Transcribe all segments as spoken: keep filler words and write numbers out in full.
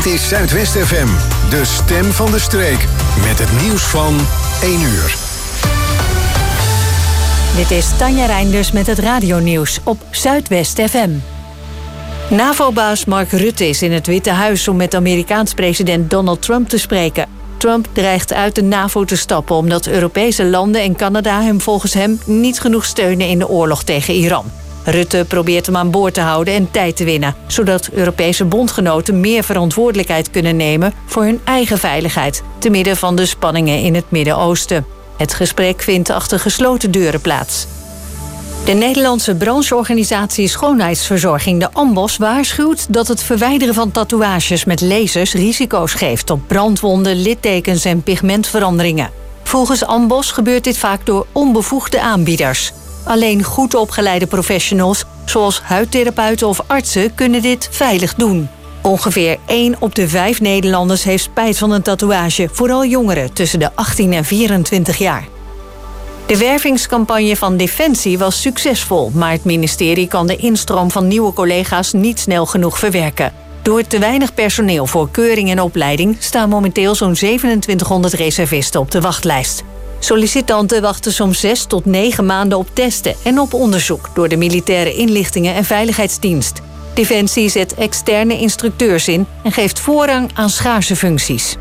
Dit is Zuidwest F M, de stem van de streek. Met het nieuws van één uur. Dit is Tanja Reinders met het radionieuws op Zuidwest F M. NAVO-baas Mark Rutte is in het Witte Huis om met Amerikaans president Donald Trump te spreken. Trump dreigt uit de NAVO te stappen omdat Europese landen en Canada hem volgens hem niet genoeg steunen in de oorlog tegen Iran. Rutte probeert hem aan boord te houden en tijd te winnen, zodat Europese bondgenoten meer verantwoordelijkheid kunnen nemen voor hun eigen veiligheid, te midden van de spanningen in het Midden-Oosten. Het gesprek vindt achter gesloten deuren plaats. De Nederlandse brancheorganisatie Schoonheidsverzorging, de AMBOS, waarschuwt dat het verwijderen van tatoeages met lasers risico's geeft op brandwonden, littekens en pigmentveranderingen. Volgens AMBOS gebeurt dit vaak door onbevoegde aanbieders. Alleen goed opgeleide professionals, zoals huidtherapeuten of artsen, kunnen dit veilig doen. Ongeveer één op de vijf Nederlanders heeft spijt van een tatoeage, vooral jongeren tussen de achttien en vierentwintig jaar. De wervingscampagne van Defensie was succesvol, maar het ministerie kan de instroom van nieuwe collega's niet snel genoeg verwerken. Door te weinig personeel voor keuring en opleiding staan momenteel zo'n zevenentwintighonderd reservisten op de wachtlijst. Sollicitanten wachten soms zes tot negen maanden op testen en op onderzoek door de Militaire Inlichtingen en Veiligheidsdienst. Defensie zet externe instructeurs in en geeft voorrang aan schaarse functies.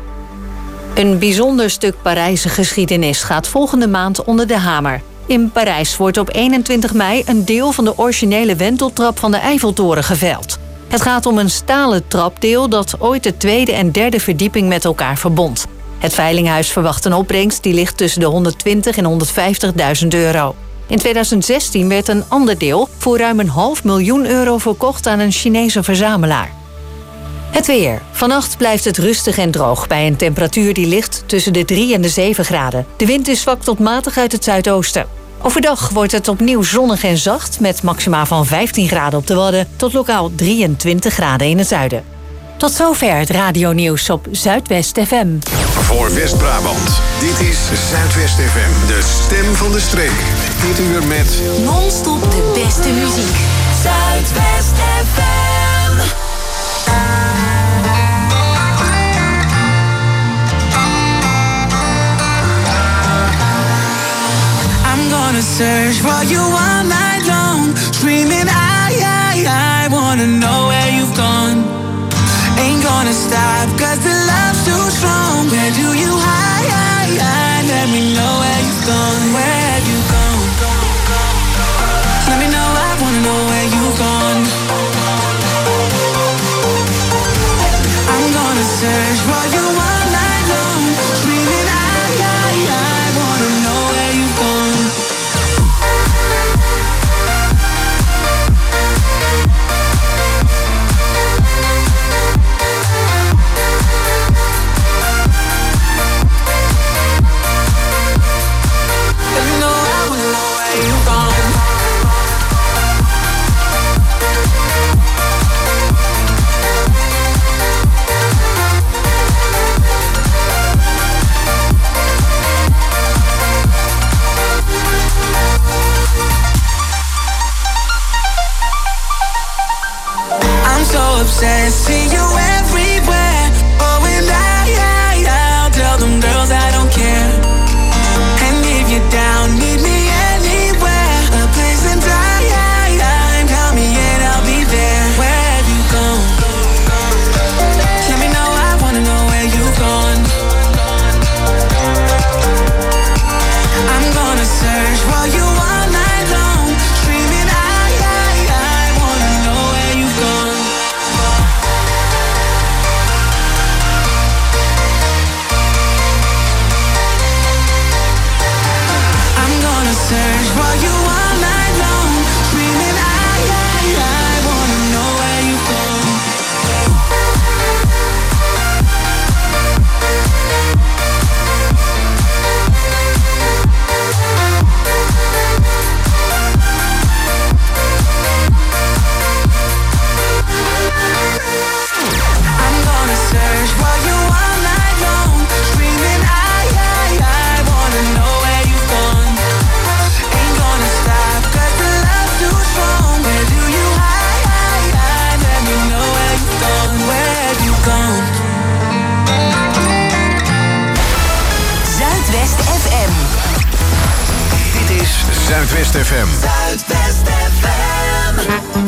Een bijzonder stuk Parijse geschiedenis gaat volgende maand onder de hamer. In Parijs wordt op eenentwintig mei een deel van de originele wenteltrap van de Eiffeltoren geveild. Het gaat om een stalen trapdeel dat ooit de tweede en derde verdieping met elkaar verbond. Het veilinghuis verwacht een opbrengst die ligt tussen de honderdtwintig en honderdvijftigduizend euro. In tweeduizend zestien werd een ander deel voor ruim een half miljoen euro verkocht aan een Chinese verzamelaar. Het weer. Vannacht blijft het rustig en droog bij een temperatuur die ligt tussen de drie en de zeven graden. De wind is zwak tot matig uit het zuidoosten. Overdag wordt het opnieuw zonnig en zacht met maxima van vijftien graden op de Wadden tot lokaal drieëntwintig graden in het zuiden. Tot zover het radionieuws op Zuidwest F M. Voor West-Brabant, dit is Zuidwest F M, de stem van de streek. Dit uur met non-stop de beste muziek. Zuidwest F M. I'm gonna search for you all night long, screaming I, I, I wanna know where you've gone. Ain't gonna stop, cause the love's too strong. Where do you hide, hide, hide? Let me know where you've gone. Where have you gone? Let me know, I wanna know where you've gone. I'm gonna search for you all night long, screaming I, I, I wanna know where you've gone. Obsessed, see you everywhere. Oh, and I, I, I'll tell them girls I don't care. And if you're down, meet me anywhere. A place in time, call me and I'll be there. Where have you gone? Let me know, I wanna know where you've gone. I'm gonna search for you all night long, screaming I, I, I wanna know where you've gone. Zuidwest F M. Zuidwest F M.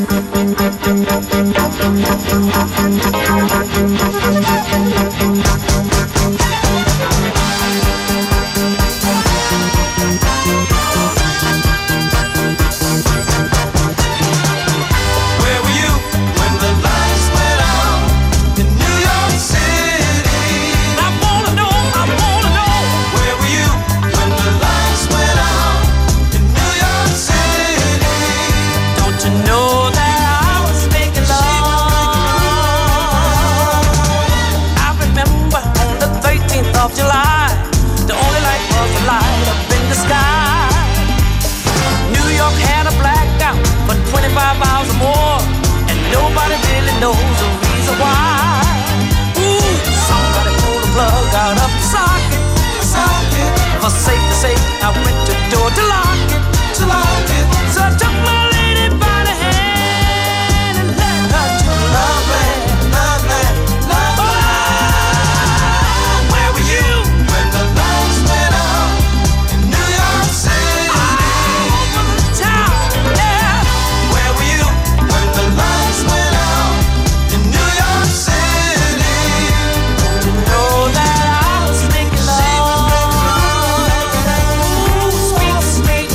Knows the reason why. Ooh, somebody pulled the plug out of the socket, socket. For safe to say, I went to the door to lock it, to lock it. So I took my lady by the hand and led her to love land, love land, love land. Oh, where were you when the lights went out in New York City? All over the town, yeah. Where were you when the lights went out? New York City, to know that I was making love. Ooh, sweet, sweet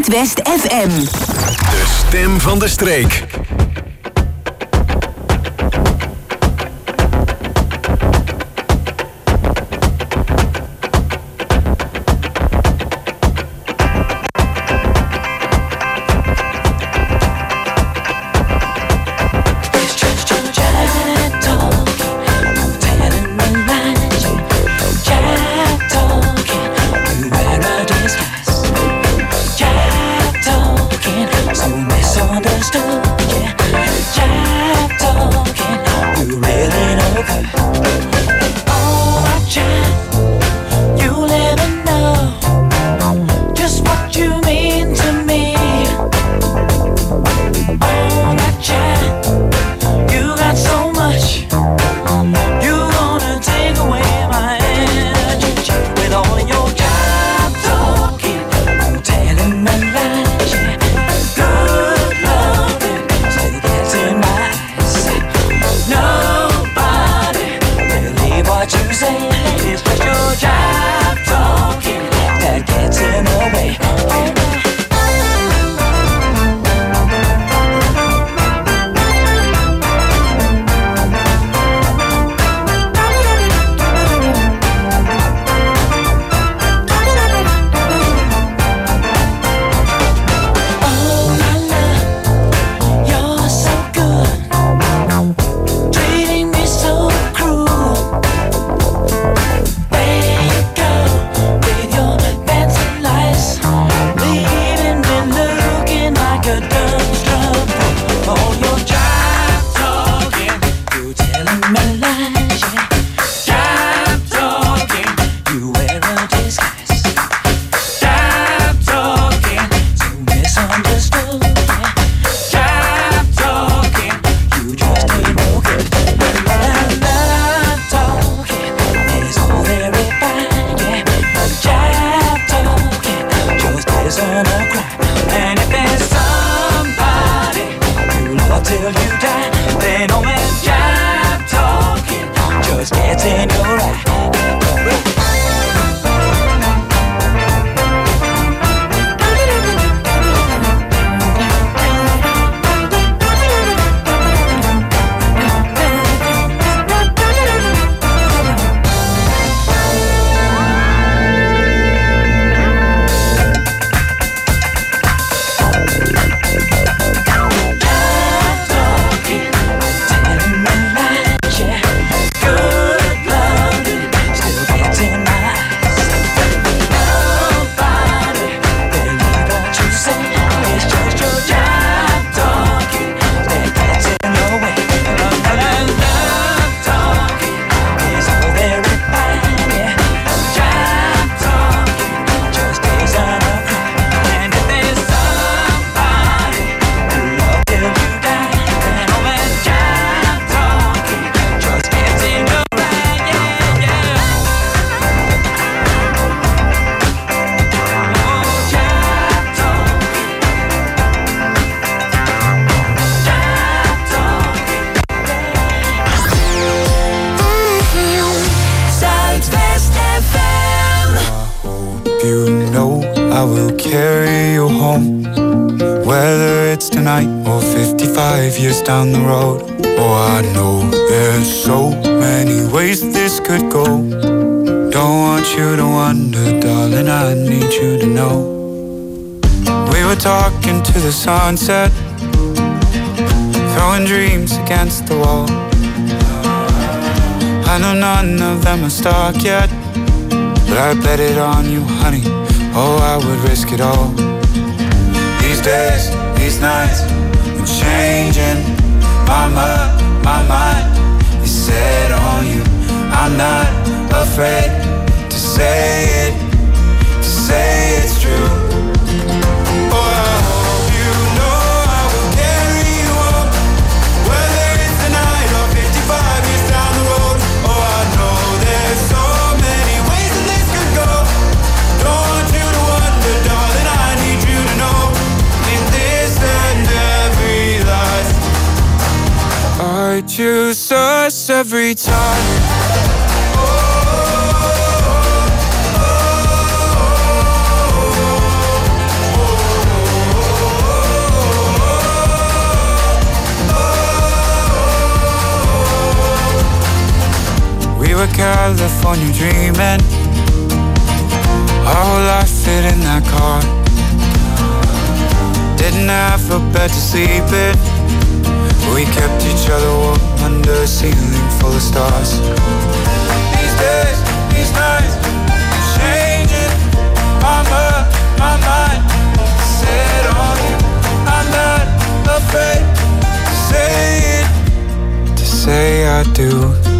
Zuidwest F M. De stem van de streek. Down the road. Oh, I know there's so many ways this could go. Don't want you to wonder, darling, I need you to know. We were talking to the sunset, throwing dreams against the wall. I know none of them are stuck yet, but I bet it on you, honey. Oh, I would risk it all. These days, these nights, I'm changing. My mind, my mind is set on you. I'm not afraid to say it, to say it's true. Oh, I hope you know I will carry you on, whether it's tonight or fifty-five years down the road. Oh, I know there's so many ways that this could go. Don't want you to wonder, darling, I need you to know. In this and every life, I choose us every time. Oh, were California dreaming. Our whole life fit in that car. Didn't have a bed to sleep in. We kept each other warm under a ceiling full of stars. These days, these nights, I'm changing. I'm up, my mind set on you. I'm not afraid to say it, to say I do.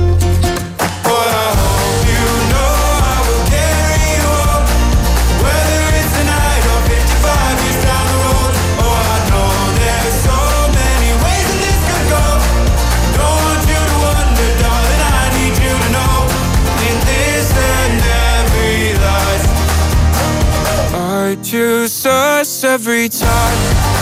Choose us every time.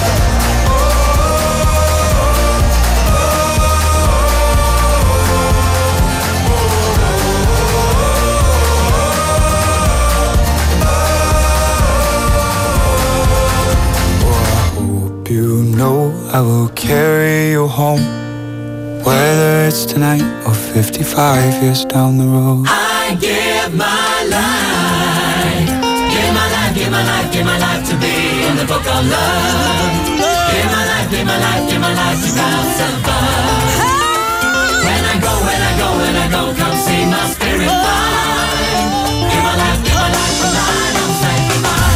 You know I will carry you home, whether it's tonight or fifty-five years down the road. I give my life, give my life, give my life, give my life to be in the book of love. Give my life, give my life, give my life to clouds above. When I go, when I go, when I go, come see my spirit fly. Give my life, give my life, and I don't say goodbye.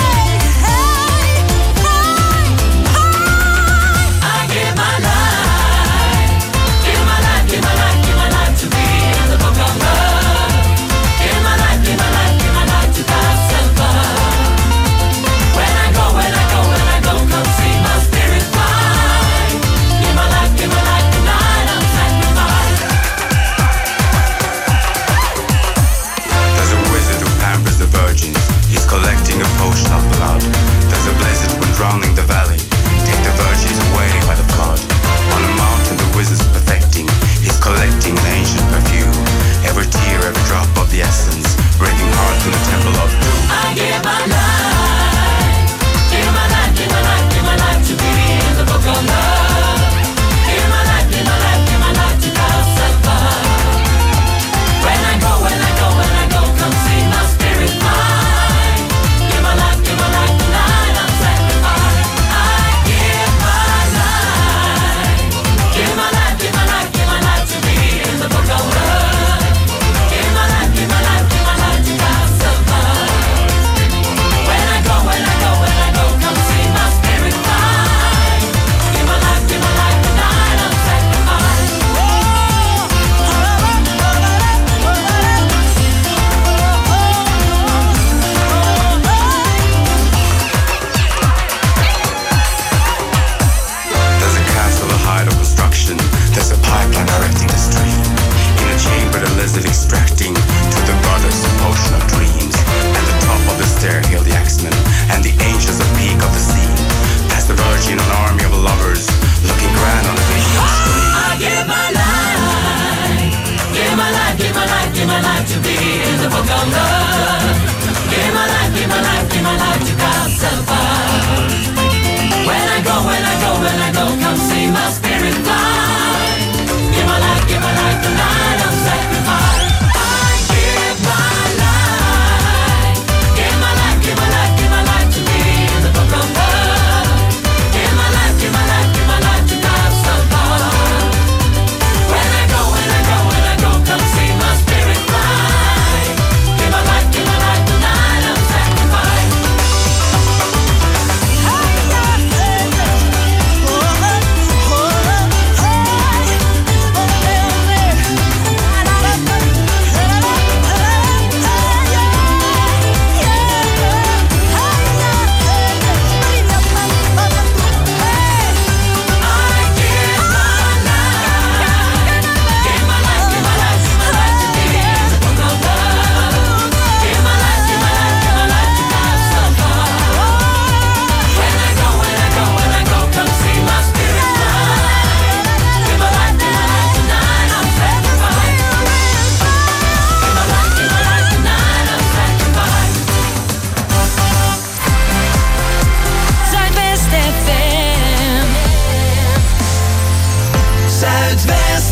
I give my life.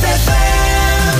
F M.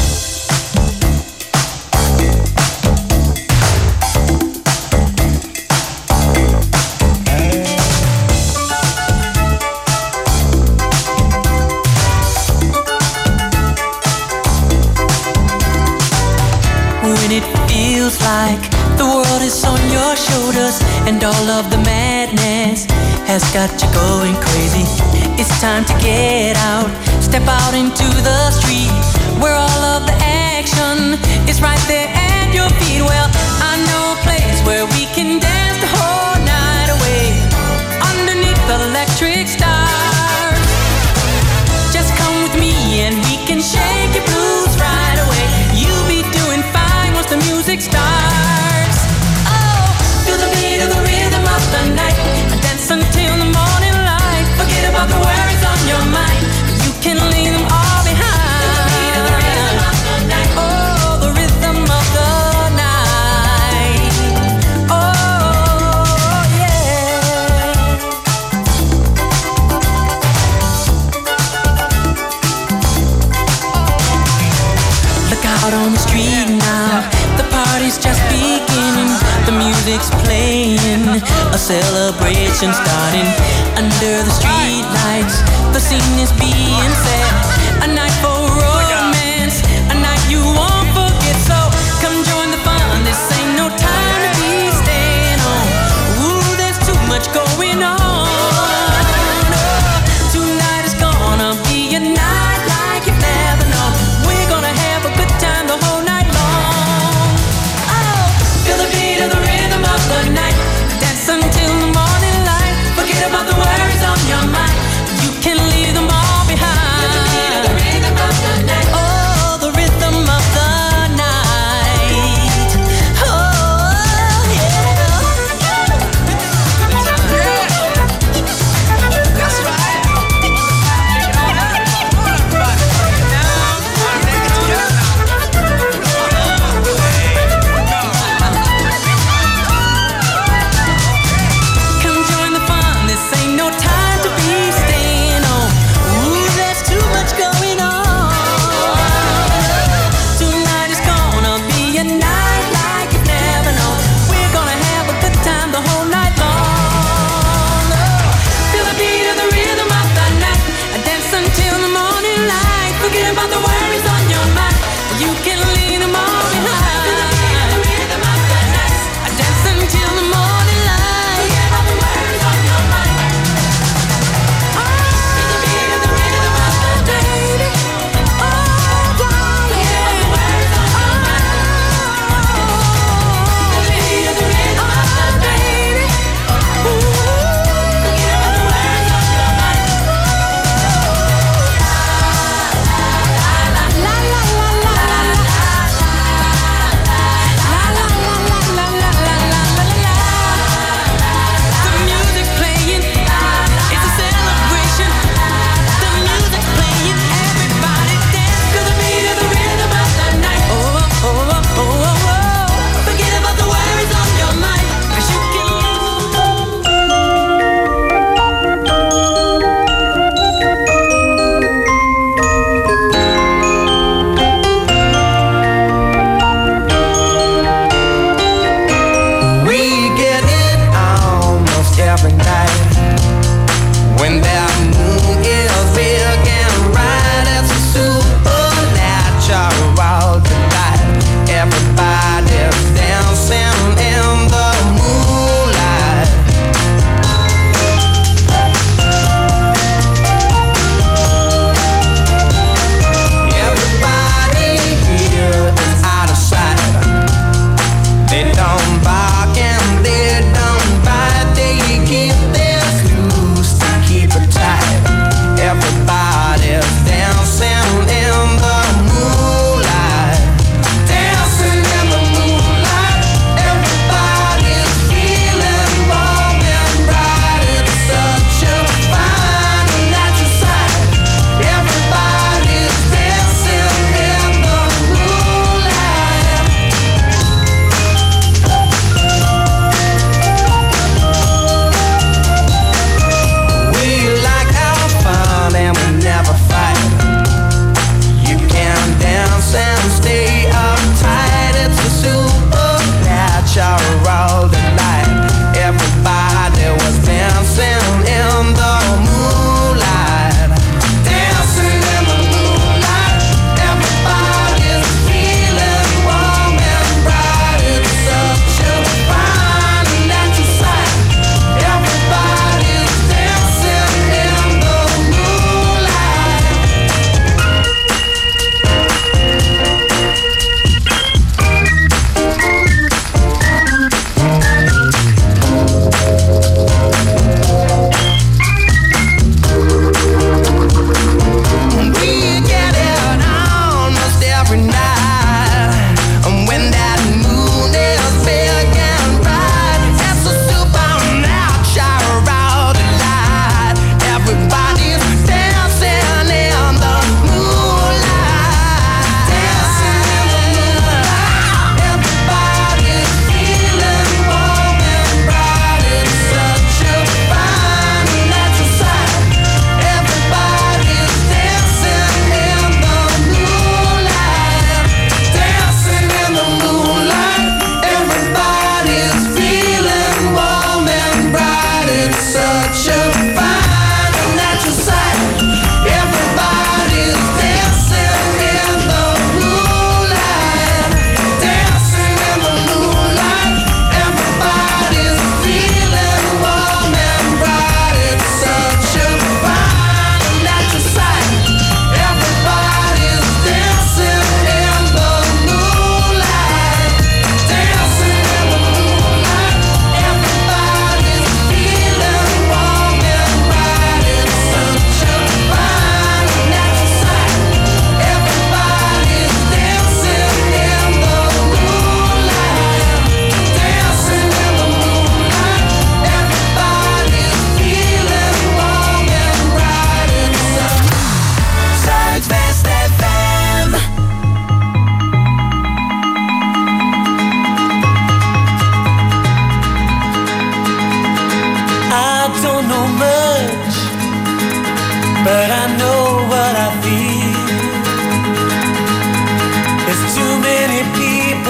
When it feels like the world is on your shoulders and all of the madness has got you going crazy, it's time to get out, step out into the street where all of the action is right there at your feet. Well, I know a place where we can dance the whole night away underneath the electric stars. Just come with me and we can shake your blues right away. You'll be doing fine once the music starts. Oh, feel the beat of the rhythm of the night. Dance until the morning light. Forget about the worries on your mind. You can leave them all behind. Feel the beat of the rhythm of the night. Oh, the rhythm of the night. Oh, yeah. Look out on the street now. The party's just beginning. The music's playing, a celebration starting under the street lights. The scene is being set, a night for romance, a night you won't forget. So come join the fun. This ain't no time to be staying home. Ooh, there's too much going on. Oh, tonight is gonna be a night like you've never known. We're gonna have a good time the whole night long. Oh, feel the beat of the rhythm of the night. Dance until the morning light. Forget about the worries on your mind. You can leave them all behind.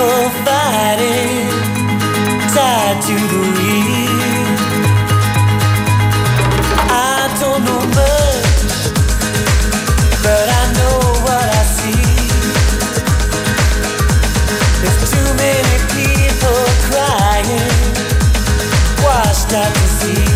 people fighting, tied to the wheel. I don't know much, but I know what I see. There's too many people crying, washed out to sea.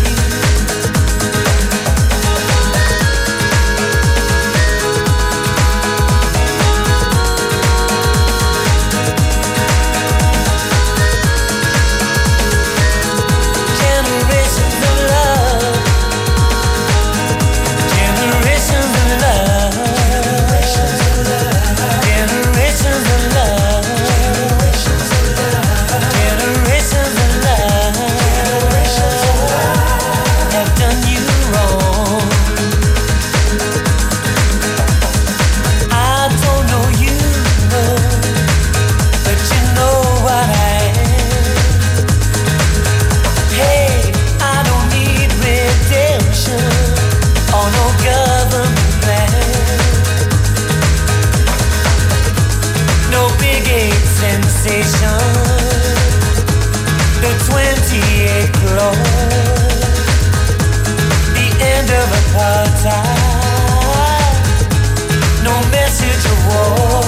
The twenty-eight clause, the end of apartheid, no message of war.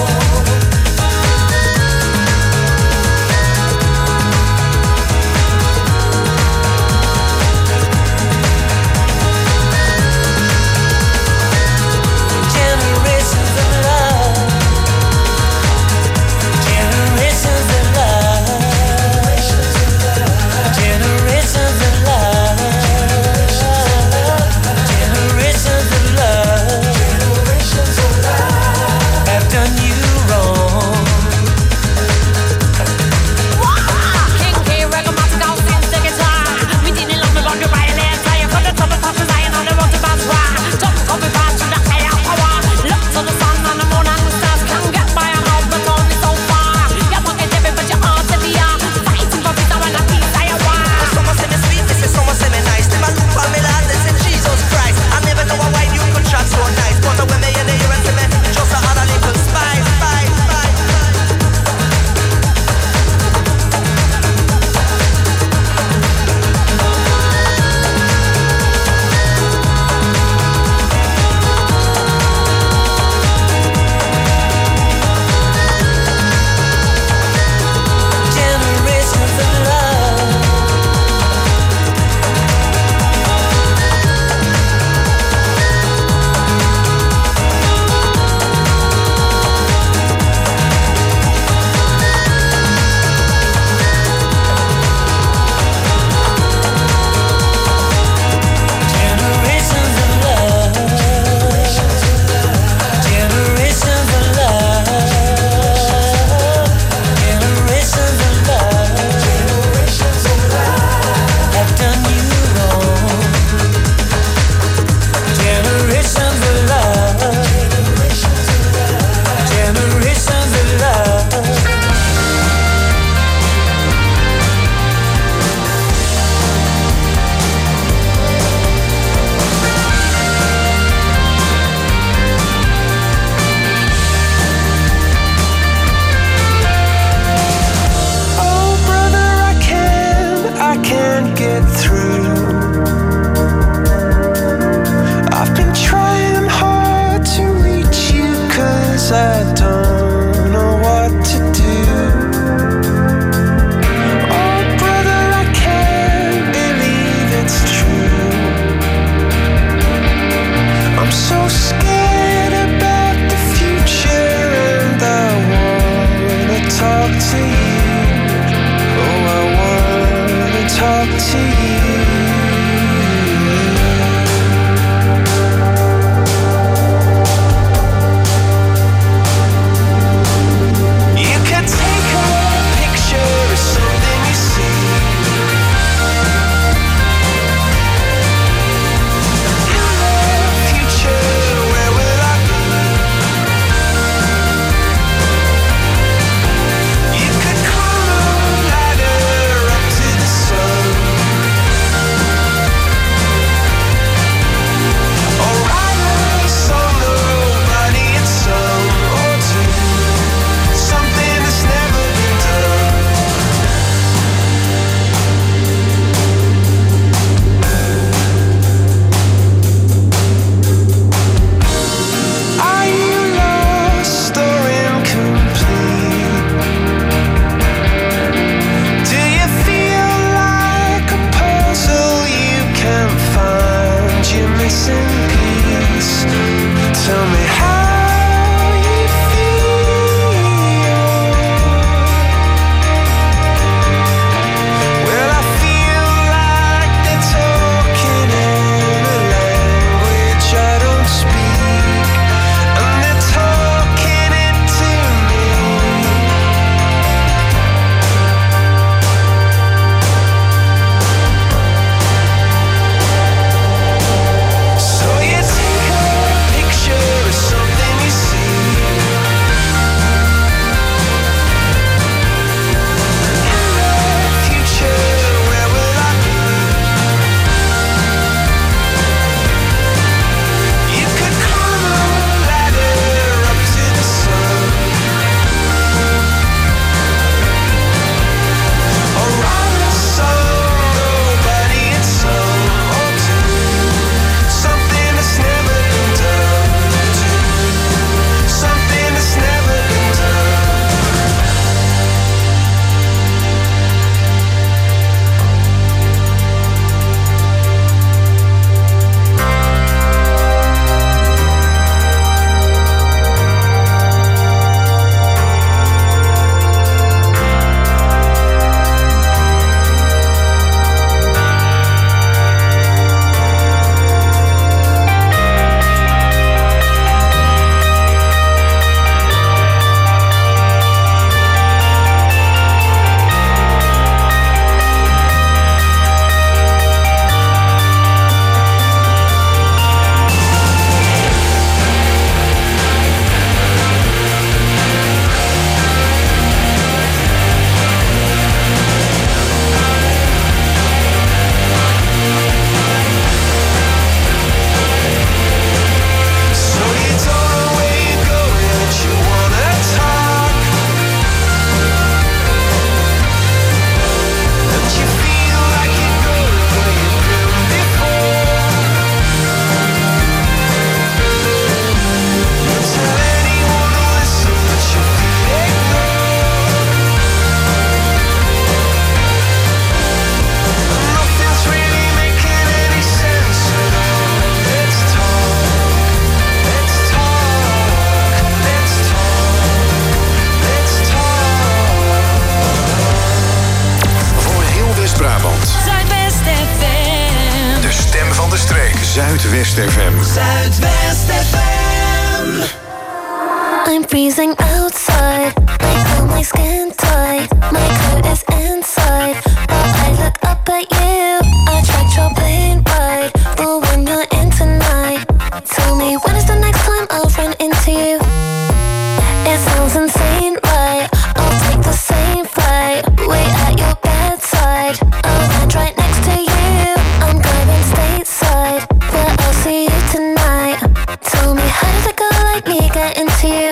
Generations of love. Zuidwest F M. Zuidwest F M. I'm freezing outside, I feel my skin tight, my coat is inside, but I look up at you. I tried your plane ride, but when you're in tonight, tell me when is the next time I'll run into you? It sounds insane, right? I'll take the same flight, wait at your bedside, I'll land right next to you. I'm going stateside, but I'll see you tonight. Tell me, how does a girl like me get into you?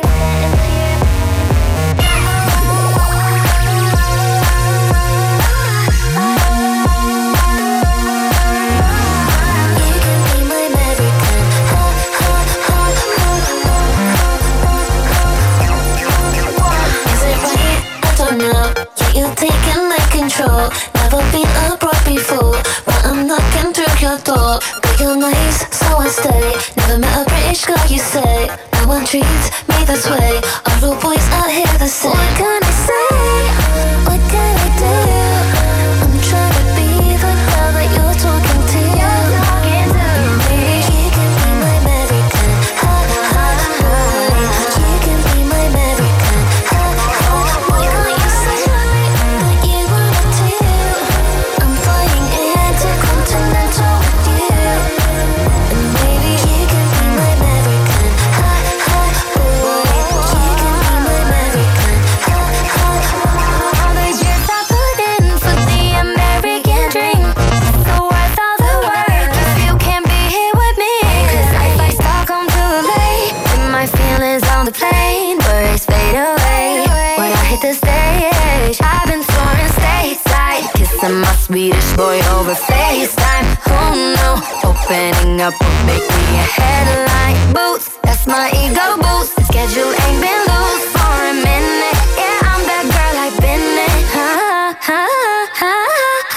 Control. Never been abroad before, but I'm knocking through your door. But you're nice, so I stay. Never met a British girl, you say. No one treats me this way. All the boys out here the same. What can I say? What can I do? I'm trying to be the girl that you're talking to. Maybe you can be my American. Ha ha ha. You can be my American. Ha ha. Why can't you say that you wanna do? I'm flying intercontinental with you, and maybe you can be my American. Ha ha. Boy, you can be my American. Ha ha. All the years I put in for the American dream, so worth all the work if you can't be here with me. 'Cause if I start come too late, then my feelings on the plane birds fade away. When I hit the stage, I've been soaring stateside, kissing my Swedish boy over FaceTime. Oh no, opening up will make me a headline. Boots, that's my ego boost. The schedule ain't been loose for a minute. Yeah, I'm that girl I've been in. Ha ha ha ha.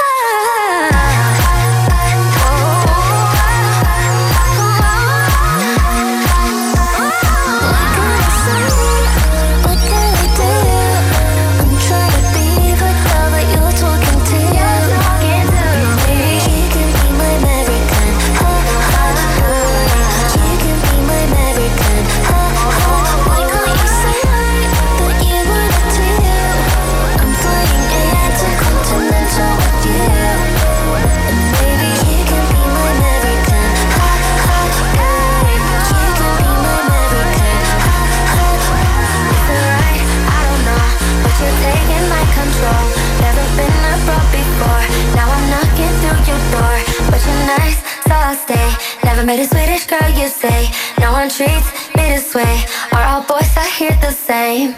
What can I do? I'm trying to be the girl that you're talking to. Maybe you can be my American. Ha ha ha. You can be my American. Ha ha. Why can't you say that you wanna do? I'm flying intercontinental with you, and maybe you can be my American. Ha ha. You can be my American. Ha ha. Is it right? I don't know, but you're taking my control. Never been abroad before, now I'm knocking through your door. But you're nice, so I'll stay. Never met a Swedish girl, you say. No one treats me this way. Are all boys out here the same?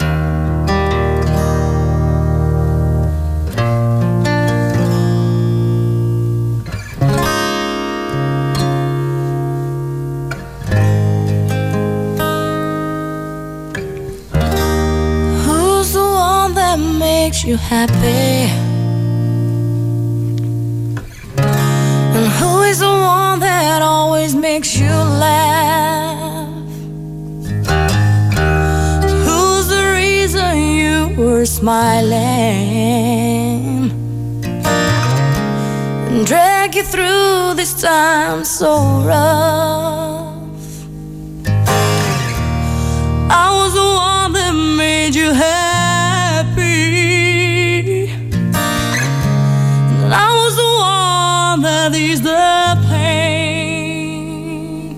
Who's the one that makes you happy? And who is the one that always makes you laugh? Who's the reason you were smiling and drag you through this time so rough? I was the one that made you happy, and I was the one that eased the pain.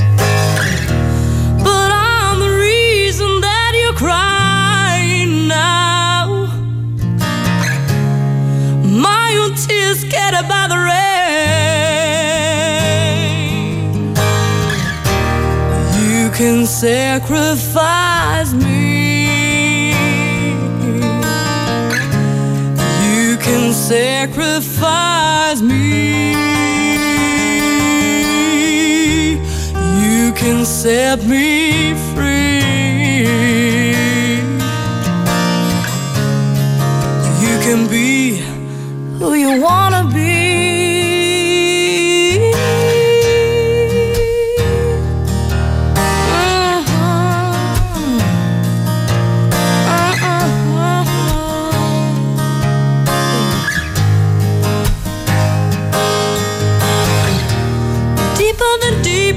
But I'm the reason that you're crying now. My own tears scattered by the rain. You can sacrifice me. You can sacrifice me. You can set me free. You can be who you wanna be. Deeper than deep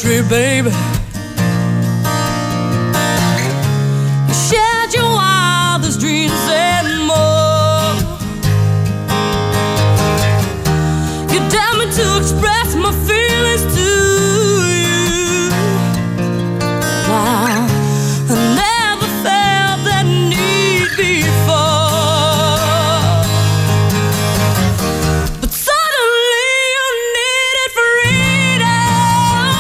poetry, baby. You shared your wildest dreams and more. You dared me to express my feelings to you. Wow, I never felt that need before. But suddenly you needed freedom.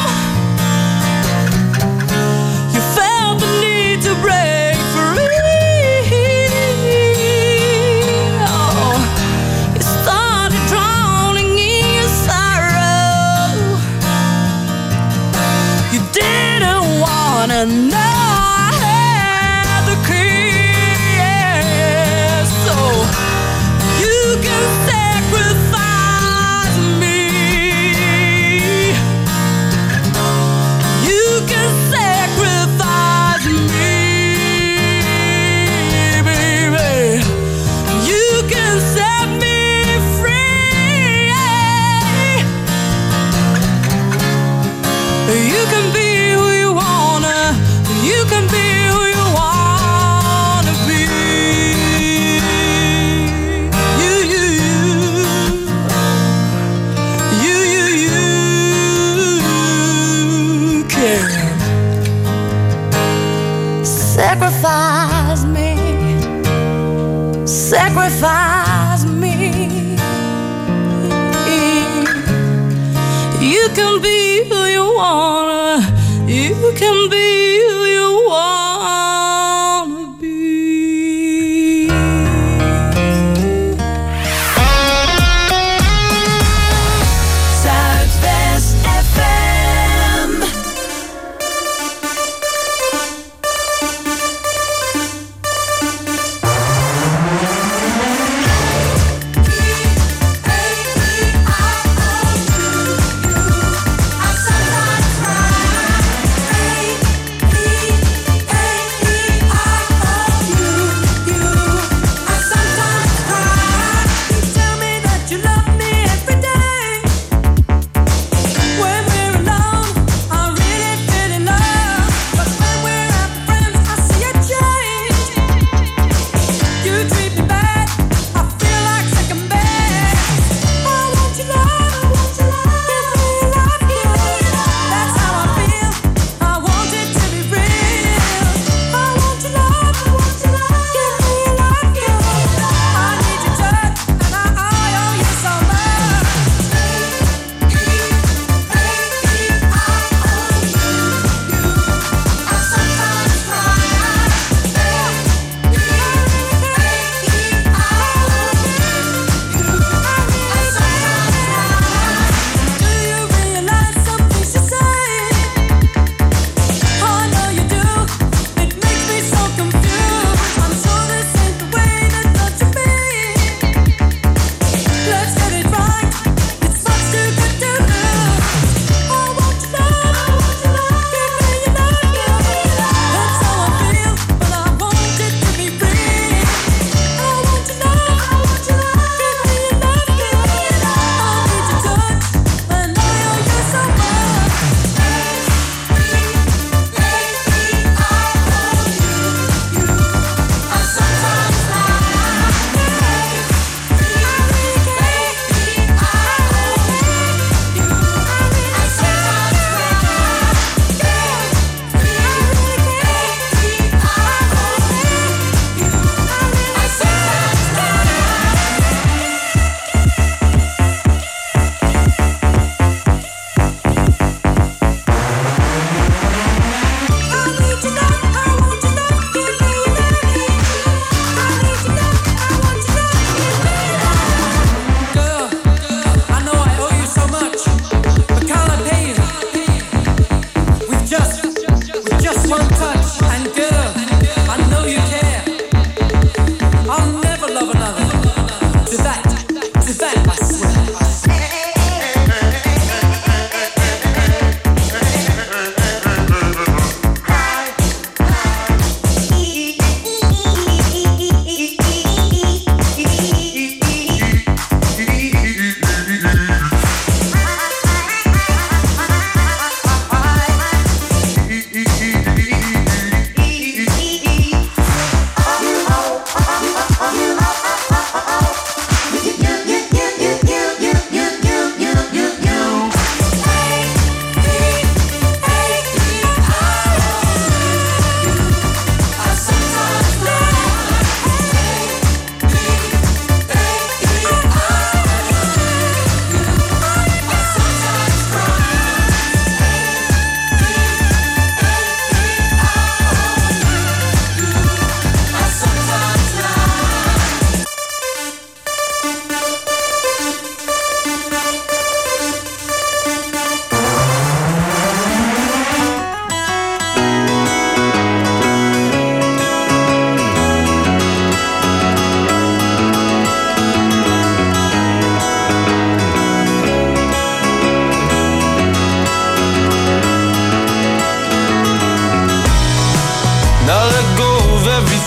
You felt the need to break free. Oh, you started drowning in your sorrow. You didn't wanna know I had the key, so you can sacrifice me. You can sacrifice me, baby. You can set me free. You can be who you wanna. You can be who you wanna be. You, you, you, you, you, you can sacrifice me, sacrifice me. You can be who you wanna. You can be who you wanna be. Zuidwest F M.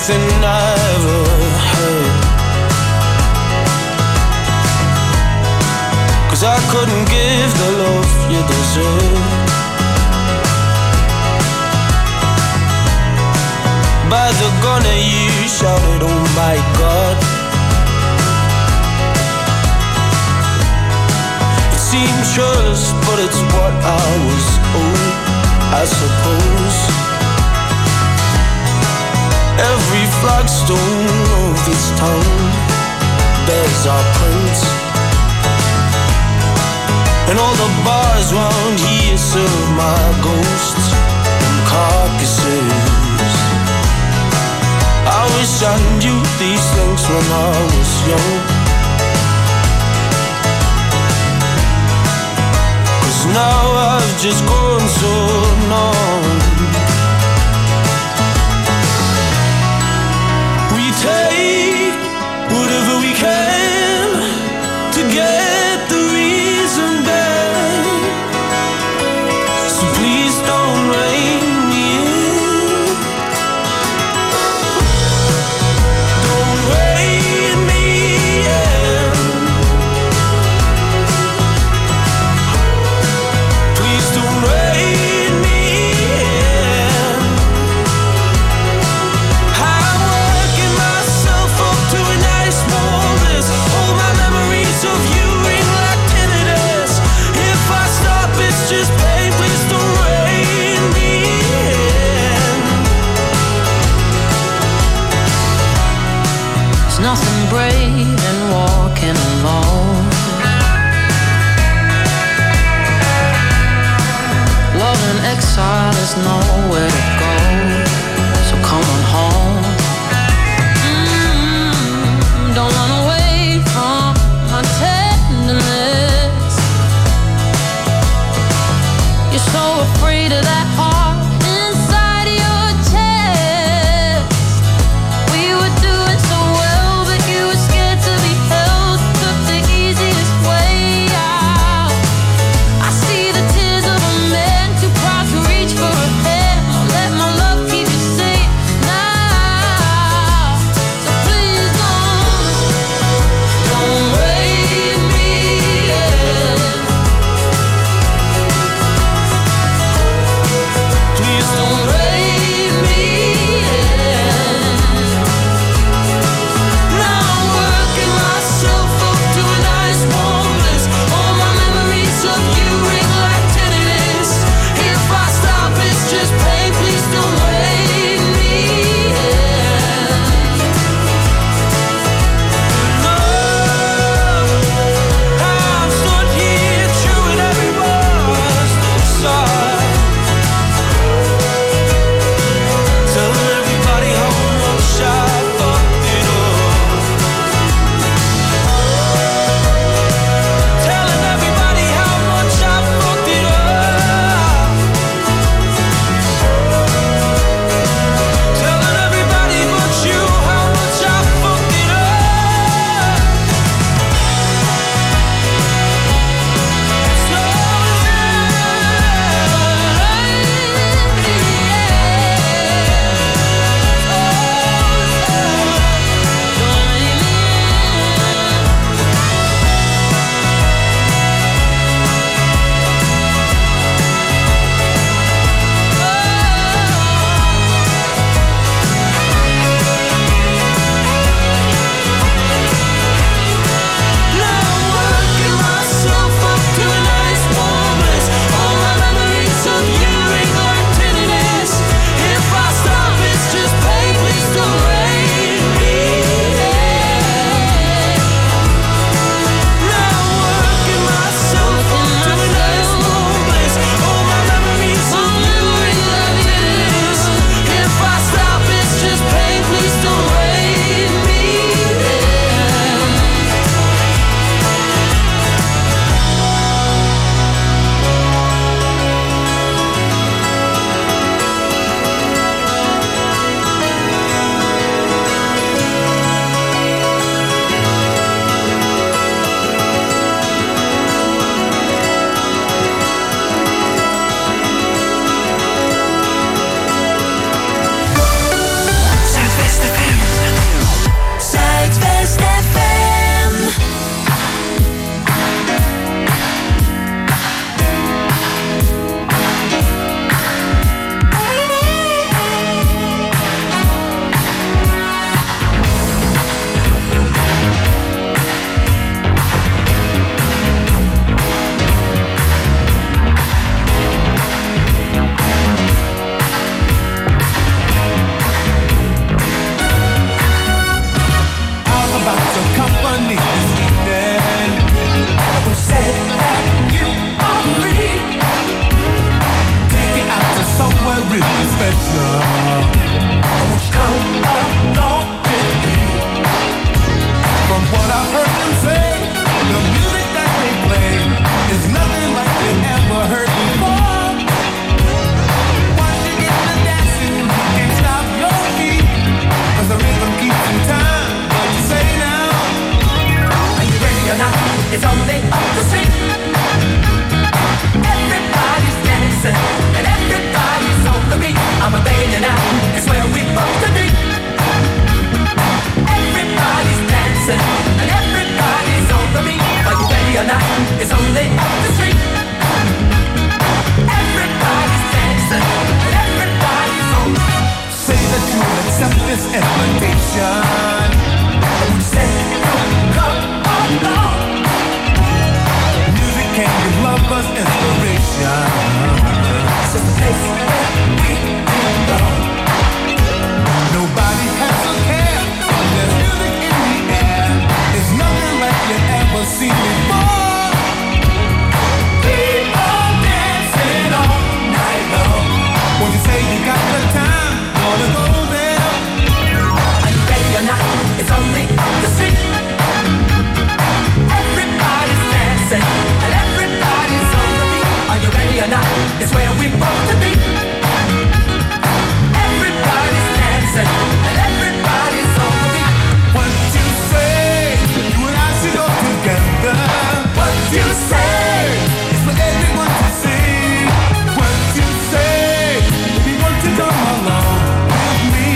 everything I ever had. 'Cause I couldn't give the love you deserve. By the gun you shouted, oh my God. It seemed churlish, but it's what I was owed, I suppose. Every flagstone of this town bears our prints, and all the bars round here serve my ghosts and carcasses. I wish I knew these things when I was young, 'cause now I've just grown so numb. We take whatever we can to get the reason back, so please don't rein me in. Don't rein me in. Please don't rein me in. I'm working myself up to a nice warmness. All my memories of you ring like tinnitus. If I stop, it's just pain. Please don't rein me in. There's nothing brave in walking alone. Love in exile is nowhere to go, so come on home. Mm, don't run away from my tenderness. You're so afraid of that heart inside your chest. We were doing so well, but you were scared to be held. Took the easiest way out. I see the tears of a man too proud to reach for a hand. Let Won't you come along with me? From what I've heard them say, the music that they play is nothing like you ever heard before. Once you get to dancing, you can't stop your feet, 'cause the rhythm keeps in time. What you say now? Are you ready or not? It's only up the street. Everybody's dancing and everybody's on the beat. I'm a begging you now, it's where we both to be. Everybody's dancing and everybody's on the beat. Are you ready or not? It's only up the street. Everybody's dancing and everybody's on the beat. Say that you accept this invitation. Say come, come along. Music can give lovers inspiration. It's just a place where we belong. Nobody has a care. There's music in the air. It's nothing like you ever seen before. People dancing all night long. When you say you got the time, wanna go there? Are you ready or not? It's only up the street. Everybody's dancing and everybody's on the beat. Are you ready or not? It's where we both to be. Everybody's dancing and everybody's on the beat. What you say? You and I should go together. What you say? It's for everyone to see. What you say? If you want to come along with me.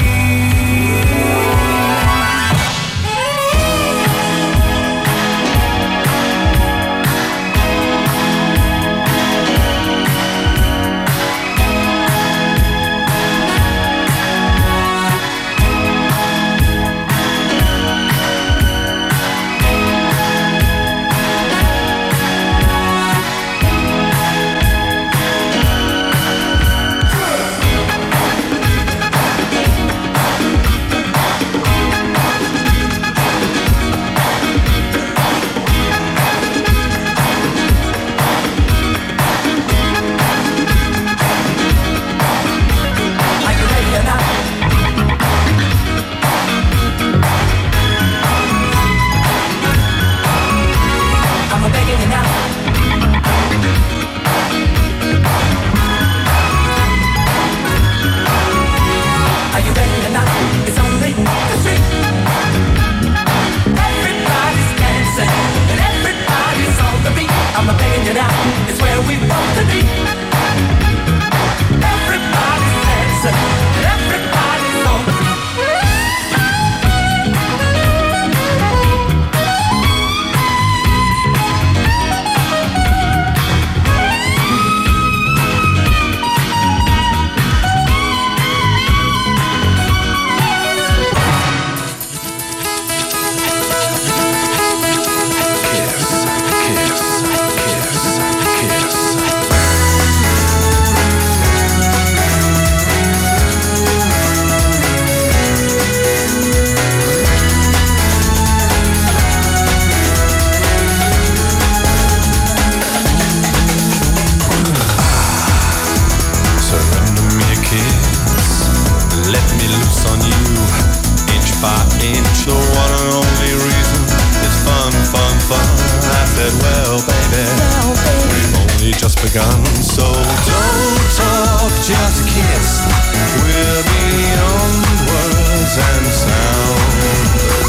Begun, so don't talk, just kiss. We're beyond words and sound.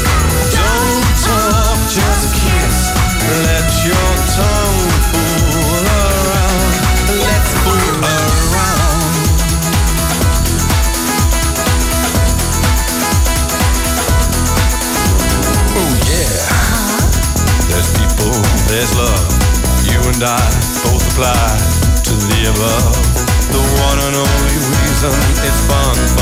Don't talk, just kiss. Let your tongue fool around. Let's fool around. Oh yeah. There's people, there's love. You and I both apply to the above. The one and only reason it's fun, fun.